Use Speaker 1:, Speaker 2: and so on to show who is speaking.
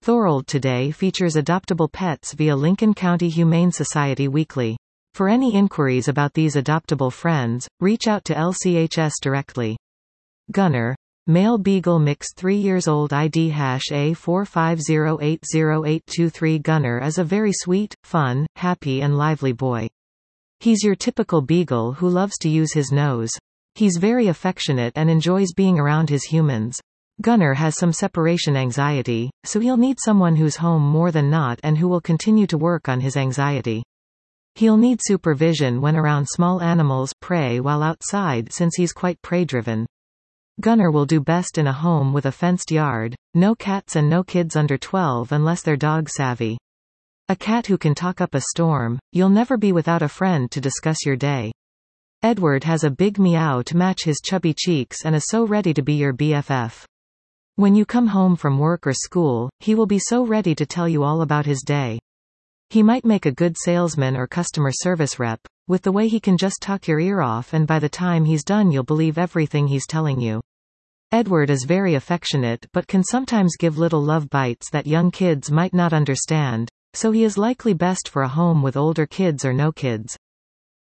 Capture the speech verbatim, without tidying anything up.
Speaker 1: Thorold Today features adoptable pets via Lincoln County Humane Society Weekly. For any inquiries about these adoptable friends, reach out to L C H S directly. Gunner. Male Beagle mix three years old I D hash A four five zero eight zero eight two three. Gunner is a very sweet, fun, happy and lively boy. He's your typical Beagle who loves to use his nose. He's very affectionate and enjoys being around his humans. Gunner has some separation anxiety, so he'll need someone who's home more than not and who will continue to work on his anxiety. He'll need supervision when around small animals, prey while outside since he's quite prey-driven. Gunner will do best in a home with a fenced yard, no cats and no kids under twelve unless they're dog-savvy. A cat who can talk up a storm, you'll never be without a friend to discuss your day. Edward has a big meow to match his chubby cheeks and is so ready to be your B F F. When you come home from work or school, he will be so ready to tell you all about his day. He might make a good salesman or customer service rep, with the way he can just talk your ear off and by the time he's done you'll believe everything he's telling you. Edward is very affectionate but can sometimes give little love bites that young kids might not understand, so he is likely best for a home with older kids or no kids.